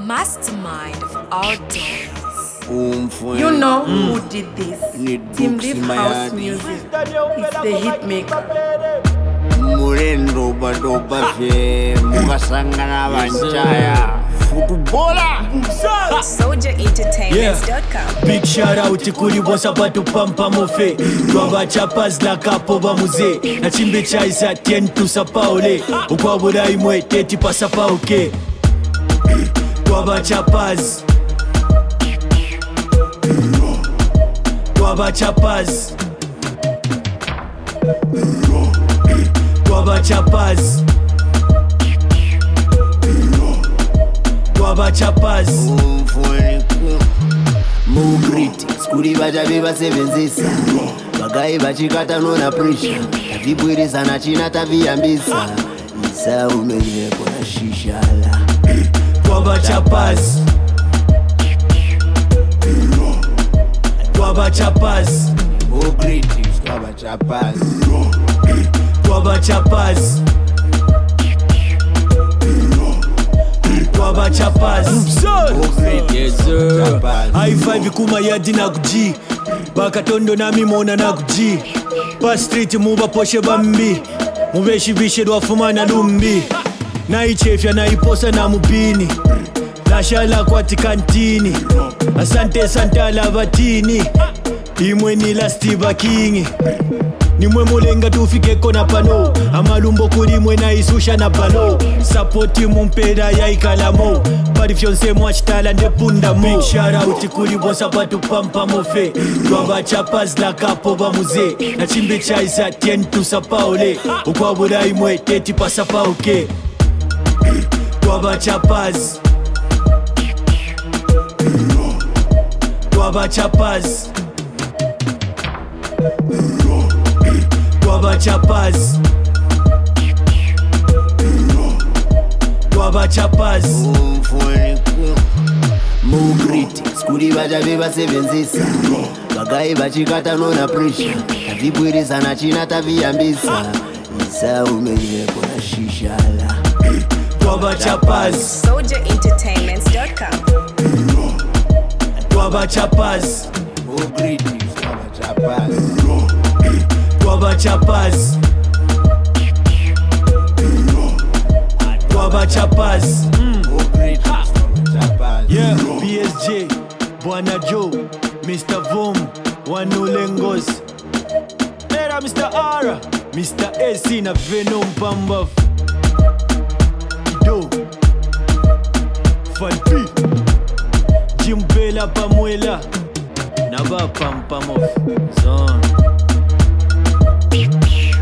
mastermind of all days. You know who did this? Team Leaf House Music. It's the hit maker. Murendo badoba fe mukasangana banchaya footballer SoldierEntertainments.com. Big shout out kuri bosa batu pampa mofe Twaba chapas la kapo ba muze Na chimbe chaisa tien tu sapaole Ukwabura imwe teti pasapa oke Twaba chapas Twaba chapas Twaba chapas Twaba chapas Mugriti skuri bajabe basebenzisa Bagai bachikata nona pressure Tavibwiriza na china taviambisa Isa umenye kona shishala Twaba chapas Twaba chapas Mugriti twaba chapas Twaba chapas Twaba chapas Yes sir High five kuma yadi na kuji Bakatondo na mimona na kuji Pa street muba poshe bambi Mubeshi bishe dwafuma na lumbi Na ichefya na iposa na mubini Nashala kwa tikantini Asante santala batini Imwe ni lasti bakingi Nimwe mulenga tufike kona pano Amalumbo kulimwe na isusha na balo Sapoti mumpeda ya ikalamo Parifyonse mwachitala ndepunda mo Big shout out kuli bosa batu pampa mofe Twaba chapas la kapo ba muze Na chimbe chaisa tien tu sapaole Ukwabura imwe teti pasapa oke Twaba chapas Twaba chapas Twaba chapas Twaba chapas Mugriti skuri bajabe basebenzisa Bagai bachikata nona pressure Tavibwiriza na china taviambisa Isa umenye kona shishala Twaba chapas SoldierEntertainments.com. Twaba chapas Mugriti twaba chapas Twaba chapas Twaba chapas Mugriti twaba chapas Yeah, BSJ, Bwana Joe, Mr. Vom, Wanulengos Era Mr. R, Mr. AC na Venom Bambaf Do Fanti Jimbela Pamuela Naba Pampamof Zone